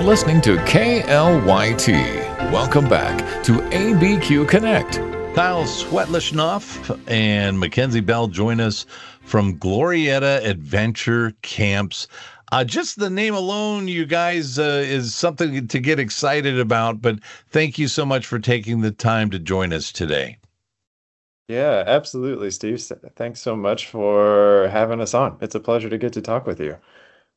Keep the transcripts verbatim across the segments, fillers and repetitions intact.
listening to K L Y T. Welcome back to A B Q Connect. Kyle Swetlishnoff and Mackenzie Bell join us from Glorietta Adventure Camps. Uh, just the name alone, you guys, uh, is something to get excited about, but thank you so much for taking the time to join us today. Yeah, absolutely, Steve. S- Thanks so much for having us on. It's a pleasure to get to talk with you.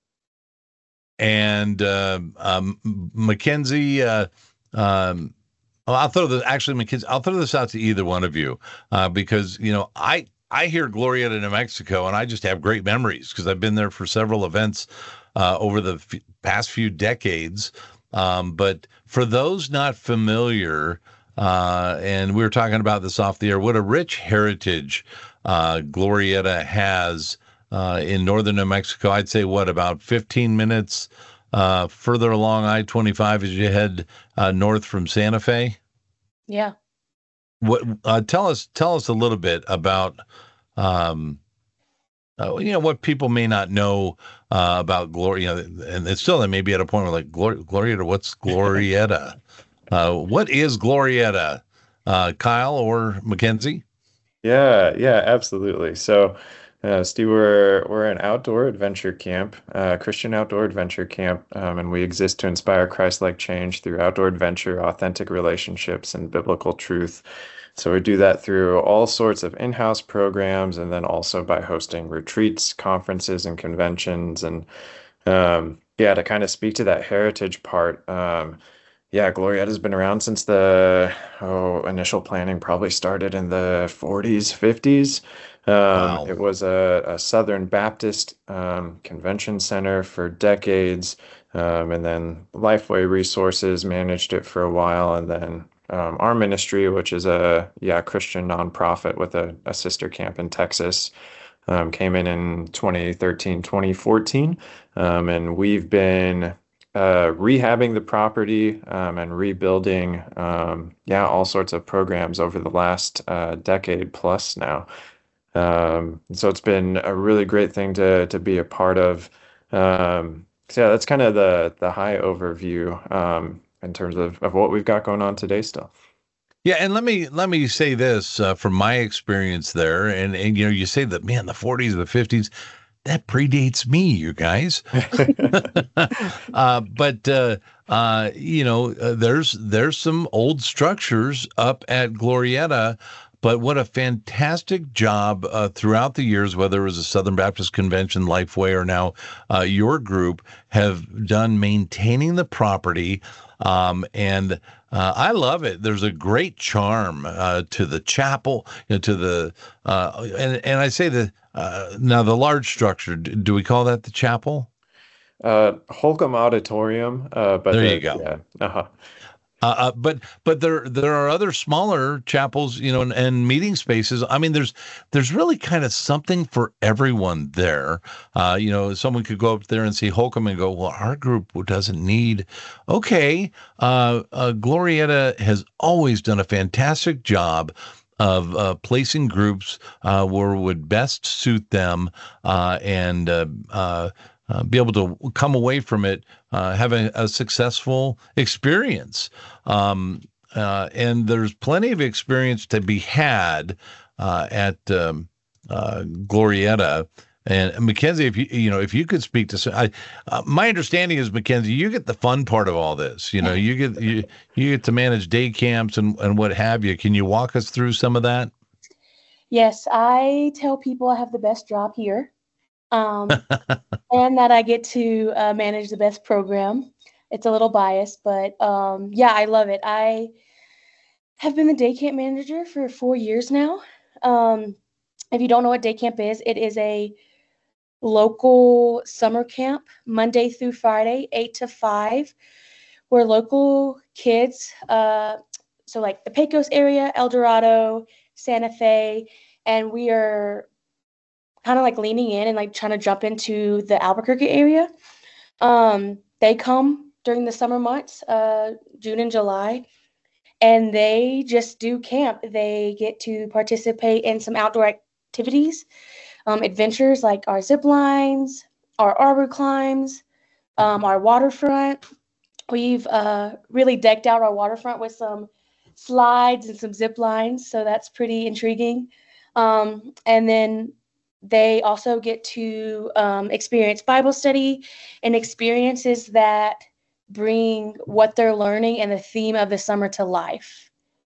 And uh, um, Mackenzie, uh, um, well, I'll throw the actually, Mackenzie, I'll throw this out to either one of you uh, because you know I I hear Glorietta, New Mexico, and I just have great memories because I've been there for several events uh, over the f- past few decades. Um, but for those not familiar, uh, and we were talking about this off the air, what a rich heritage uh, Glorietta has uh, in northern New Mexico. I'd say what about fifteen minutes uh, further along I twenty-five as you head uh, north from Santa Fe. Yeah. What uh, tell us tell us a little bit about um, uh, you know what people may not know uh, about Glory. You know, and it's still they may be at a point where like Glor- Glorietta. What's Glorietta? uh, what is Glorietta? Uh, Kyle or Mackenzie? Yeah, yeah, absolutely. So, uh, Steve, we're we're an outdoor adventure camp, uh, Christian outdoor adventure camp, um, and we exist to inspire Christ-like change through outdoor adventure, authentic relationships, and biblical truth. So we do that through all sorts of in-house programs, and then also by hosting retreats, conferences, and conventions. And um, yeah, to kind of speak to that heritage part. Um, Yeah, Glorietta's been around since the oh, initial planning probably started in the forties, fifties. Um, Wow. it was a, a Southern Baptist um, convention center for decades, um, and then Lifeway Resources managed it for a while, and then um, our ministry, which is a yeah Christian nonprofit with a, a sister camp in Texas, um, came in in twenty thirteen, twenty fourteen, um, and we've been uh, rehabbing the property um, and rebuilding, um, yeah, all sorts of programs over the last uh, decade plus now. Um, so it's been a really great thing to to be a part of. Um, so yeah, that's kind of the the high overview um, in terms of, of what we've got going on today still. Yeah, and let me let me say this uh, from my experience there, and and you know you say that man the forties the fifties that predates me, you guys. uh, but uh, uh, you know, uh, there's there's some old structures up at Glorietta, but what a fantastic job uh, throughout the years, whether it was a Southern Baptist Convention, Lifeway, or now uh, your group, have done maintaining the property. Um, and uh, I love it. There's a great charm uh, to the chapel, you know, to the uh, and and I say the uh, now the large structure. Do, do we call that the chapel? Uh, Holcomb Auditorium, uh, but There you the go. yeah, uh-huh. Uh, uh, but but there there are other smaller chapels, you know, and, and meeting spaces. I mean, there's there's really kind of something for everyone there. Uh, you know, someone could go up there and see Holcomb and go, well, our group doesn't need. Okay, uh, uh, Glorietta has always done a fantastic job of uh, placing groups uh, where would best suit them uh, and uh, uh, uh, be able to come away from it uh, having a successful experience. Um, uh, and there's plenty of experience to be had uh, at um, uh, Glorietta. And Mackenzie, if you you know if you could speak to, I, uh, my understanding is Mackenzie, you get the fun part of all this. You know, you get you you get to manage day camps and and what have you. Can you walk us through some of that? Yes, I tell people I have the best job here, um, and that I get to uh, manage the best program. It's a little biased, but um, yeah, I love it. I have been the day camp manager for four years now. Um, if you don't know what day camp is, it is a local summer camp, Monday through Friday, eight to five, where local kids, uh, so like the Pecos area, El Dorado, Santa Fe, and we are kind of like leaning in and like trying to jump into the Albuquerque area. Um, they come during the summer months, uh, June and July, and they just do camp. They get to participate in some outdoor activities, um, adventures like our zip lines, our arbor climbs, um, our waterfront, We've uh, really decked out our waterfront with some slides and some zip lines, so that's pretty intriguing. Um, and then they also get to um, experience Bible study and experiences that bring what they're learning and the theme of the summer to life.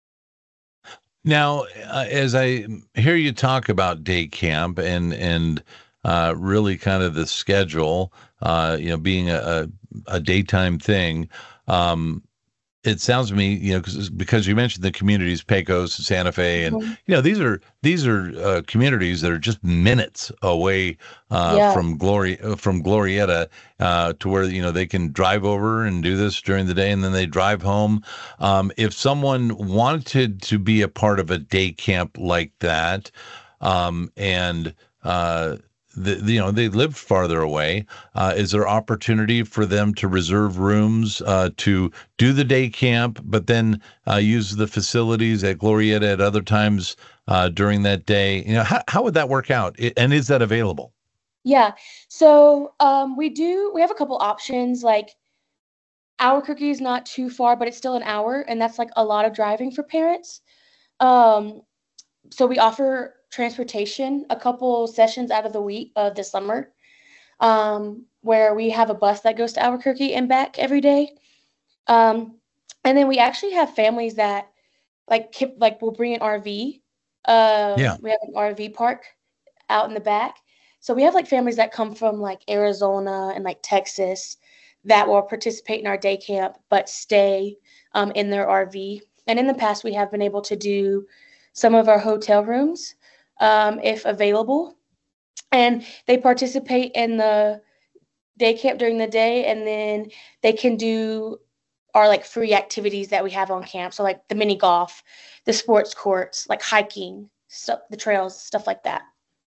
Now, uh, as I hear you talk about day camp and and uh, really kind of the schedule, uh, you know, being a, a, a daytime thing, um, it sounds to me, you know, cause, because you mentioned the communities, Pecos, Santa Fe, and Mhm. you know, these are these are uh, communities that are just minutes away uh, Yeah. from Glory uh, from Glorieta, uh, to where you know they can drive over and do this during the day, and then they drive home. Um, if someone wanted to be a part of a day camp like that, um, and uh, the, the, you know they lived farther away, uh, is there opportunity for them to reserve rooms uh, to do the day camp, but then uh, use the facilities at Glorieta at other times uh, during that day? You know, how, how would that work out? I- And is that available? Yeah. So um, we do, we have a couple options. Like Albuquerque is not too far, but it's still an hour, and that's like a lot of driving for parents. Um, so we offer transportation a couple sessions out of the week of the summer, um, where we have a bus that goes to Albuquerque and back every day. Um, and then we actually have families that like kip, like will bring an R V. Yeah. Um, we have an R V park out in the back. So we have like families that come from like Arizona and like Texas that will participate in our day camp but stay um, in their R V. And in the past, we have been able to do some of our hotel rooms um, if available. And they participate in the day camp during the day, and then they can do our like free activities that we have on camp. So like the mini golf, the sports courts, like hiking, stuff, the trails, stuff like that.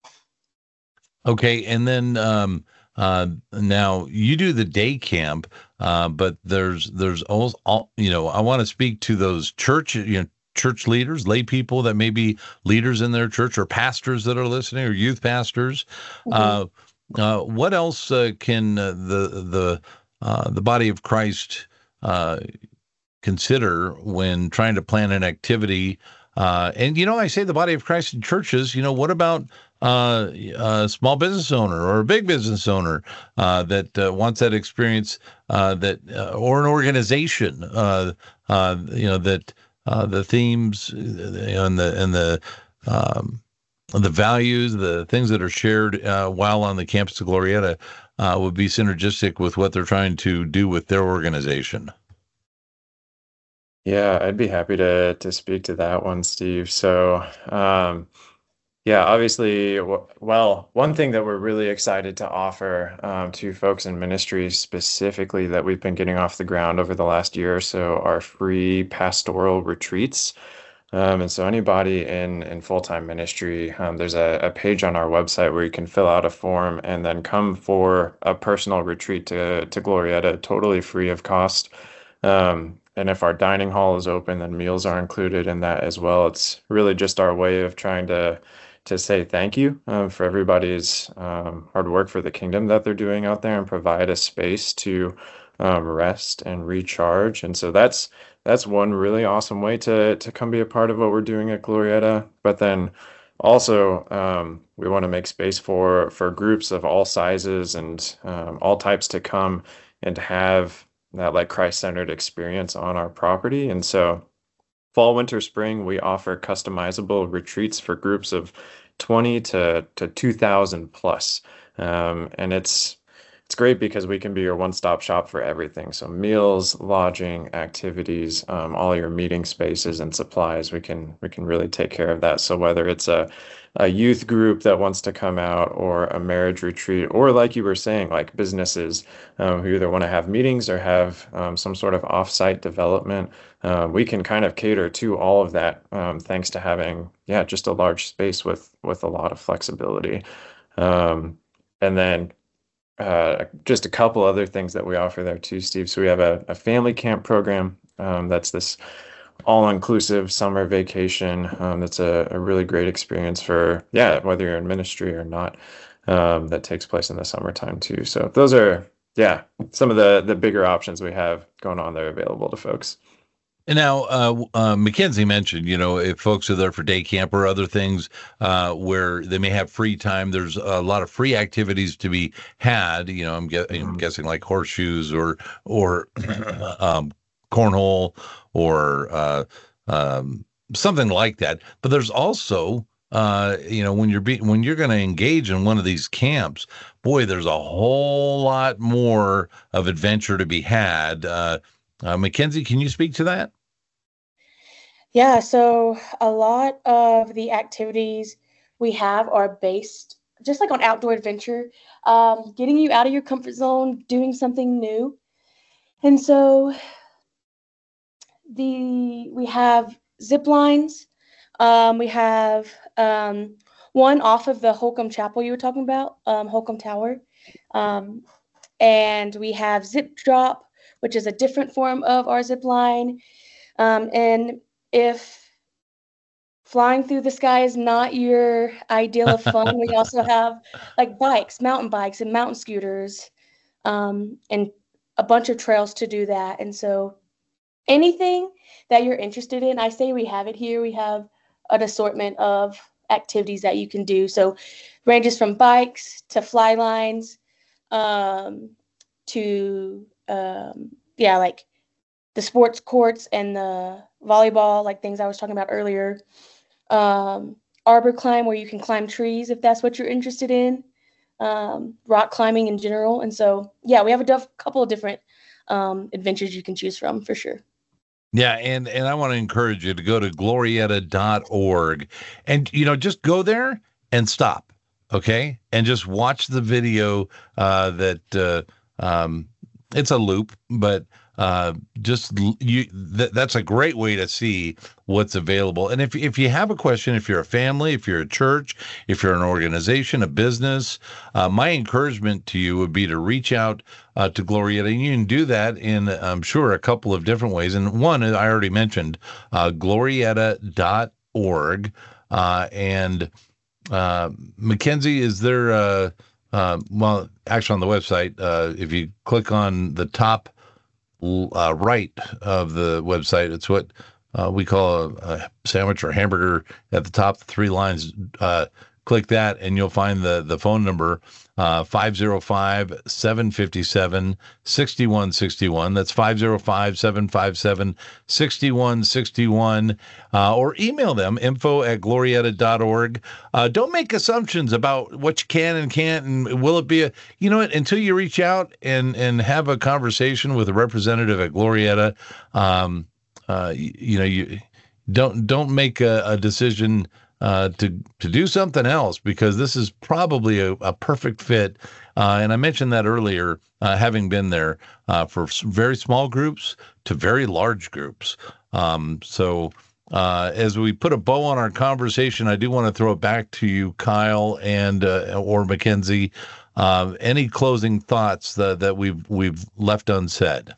Okay, and then um, uh, now you do the day camp, uh, but there's there's always all you know. I want to speak to those church you know church leaders, lay people that may be leaders in their church, or pastors that are listening, or youth pastors. Mhm. Uh, uh, what else uh, can uh, the the uh, the body of Christ uh, consider when trying to plan an activity? Uh, and, you know, I say the body of Christ in churches, you know, what about uh, a small business owner or a big business owner uh, that uh, wants that experience uh, that, uh, or an organization, uh, uh, you know, that uh, the themes and the, and the, um, the values, the things that are shared uh, while on the campus of Glorieta uh, would be synergistic with what they're trying to do with their organization. Yeah, I'd be happy to to speak to that one, Steve. So, um, yeah, obviously, w- well, one thing that we're really excited to offer um, to folks in ministry specifically that we've been getting off the ground over the last year or so are free pastoral retreats. Um, and so anybody in in full-time ministry, um, there's a, a page on our website where you can fill out a form and then come for a personal retreat to to Glorieta, totally free of cost. Um, and if our dining hall is open, then meals are included in that as well. It's really just our way of trying to to say thank you um, for everybody's um, hard work for the kingdom that they're doing out there and provide a space to um, rest and recharge. And so that's that's one really awesome way to to come be a part of what we're doing at Glorieta. But then also um, we want to make space for for groups of all sizes and um, all types to come and have that like Christ-centered experience on our property. And so fall, winter, spring, we offer customizable retreats for groups of twenty to, to two thousand plus. Um, and it's it's great because we can be your one-stop shop for everything. So meals, lodging, activities, um, all your meeting spaces and supplies, we can we can really take care of that. So whether it's a a youth group that wants to come out or a marriage retreat, or like you were saying, like businesses um, who either want to have meetings or have um, some sort of off-site development, uh, we can kind of cater to all of that um, thanks to having, yeah, just a large space with with a lot of flexibility. Um, and then uh, just a couple other things that we offer there too, Steve. So we have a, a family camp program um, that's this all-inclusive summer vacation. Um, that's a, a really great experience for, yeah, whether you're in ministry or not, um, that takes place in the summertime too. So those are yeah, some of the the bigger options we have going on there available to folks. And now, uh, uh, Mackenzie mentioned, you know, if folks are there for day camp or other things uh, where they may have free time, there's a lot of free activities to be had. You know, I'm, gue- I'm Mhm. guessing like horseshoes or or um, cornhole or uh, um, something like that. But there's also, uh, you know, when you're be- when you're going to engage in one of these camps, boy, there's a whole lot more of adventure to be had. Uh, uh, Mackenzie, can you speak to that? Yeah, so a lot of the activities we have are based just like on outdoor adventure, um, getting you out of your comfort zone, doing something new. And so the we have zip lines. Um, we have um, one off of the Holcomb Chapel you were talking about, um, Holcomb Tower. Um, and we have zip drop, which is a different form of our zip line. Um, and if flying through the sky is not your ideal of fun, we also have like bikes, mountain bikes, and mountain scooters, um, and a bunch of trails to do that. And so anything that you're interested in, I say we have it here. We have an assortment of activities that you can do. So ranges from bikes to fly lines, um, to um, yeah, like the sports courts and the volleyball, like things I was talking about earlier. Um, arbor climb, where you can climb trees if that's what you're interested in. Um, rock climbing in general. And so, yeah, we have a duff- couple of different um, adventures you can choose from for sure. Yeah, and and I want to encourage you to go to glorietta dot org and you know just go there and stop, okay? And just watch the video uh that uh um it's a loop, but uh just l- you th- that's a great way to see what's available. And if if you have a question, if you're a family, if you're a church, if you're an organization, a business, uh, my encouragement to you would be to reach out uh, to Glorietta. And you can do that in, I'm sure, a couple of different ways. And one, I already mentioned, uh, glorietta dot org. Uh, and uh, Mackenzie, is there, uh, uh, well, actually on the website, uh, if you click on the top uh, right of the website, it's what uh, we call a, a sandwich or hamburger at the top, the three lines. Uh, click that and you'll find the, the phone number, uh, five oh five, seven five seven, six one six one. That's five oh five, seven five seven, six one six one. Uh, or email them, info at glorietta dot org. Uh, don't make assumptions about what you can and can't, and will it be a, you know what, until you reach out and, and have a conversation with a representative at Glorietta, um, uh, you, you know, you don't, don't make a, a decision uh, to to do something else, because this is probably a, a perfect fit. Uh, and I mentioned that earlier, uh, having been there uh, for very small groups to very large groups. Um, so uh, as we put a bow on our conversation, I do want to throw it back to you, Kyle, and uh, or Mackenzie. Uh, any closing thoughts that, that we've we've left unsaid?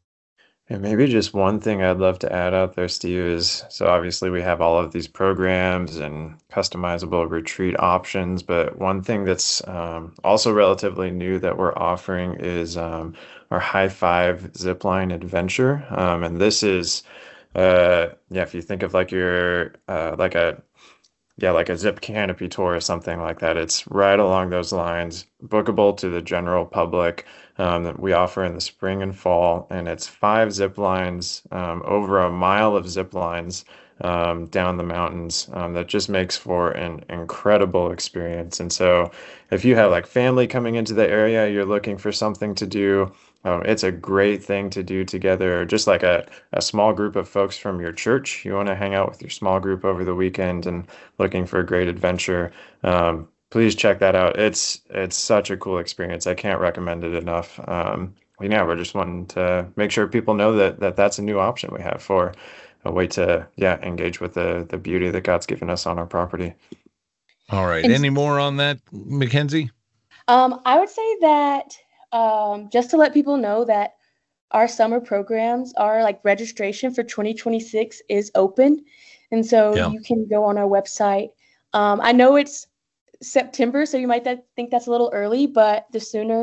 And maybe just one thing I'd love to add out there, Steve, is so obviously we have all of these programs and customizable retreat options, but one thing that's um, also relatively new that we're offering is um, our High Five Zipline Adventure. Um, and this is, uh, yeah, if you think of like your, uh, like a, yeah, like a zip canopy tour or something like that. It's right along those lines, bookable to the general public, um, that we offer in the spring and fall. And it's five zip lines, um, over a mile of zip lines um, down the mountains, um, that just makes for an incredible experience. And so if you have like family coming into the area, you're looking for something to do. Um, it's a great thing to do together, just like a, a small group of folks from your church. You want to hang out with your small group over the weekend and looking for a great adventure, um, please check that out. It's it's such a cool experience. I can't recommend it enough. Um, yeah, we're just wanting to make sure people know that, that that's a new option we have for a way to, yeah, engage with the the beauty that God's given us on our property. All right. And Any more on that, Mackenzie? um, I would say that um, just to let people know that our summer programs are like registration for twenty twenty-six is open. And so Yeah. you can go on our website. Um, I know it's September, so you might th- think that's a little early, but the sooner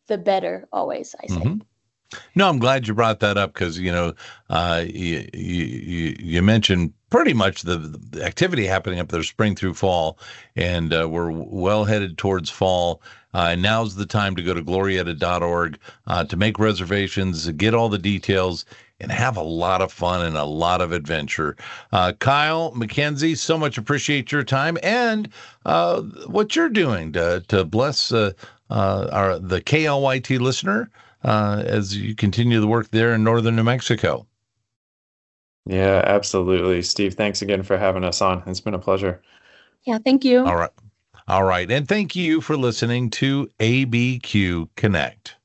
the better always, I say. Mm-hmm. No, I'm glad you brought that up because, you know, uh, you, you, you mentioned pretty much the, the activity happening up there spring through fall, and uh, we're well headed towards fall. Uh, and now's the time to go to glorietta dot org uh, to make reservations, get all the details, and have a lot of fun and a lot of adventure. Uh, Kyle McKenzie, so much appreciate your time and uh, what you're doing to, to bless uh, uh, our the K L Y T listener uh, as you continue the work there in northern New Mexico. Yeah, absolutely. Steve, thanks again for having us on. It's been a pleasure. Yeah, thank you. All right. All right. And thank you for listening to A B Q Connect.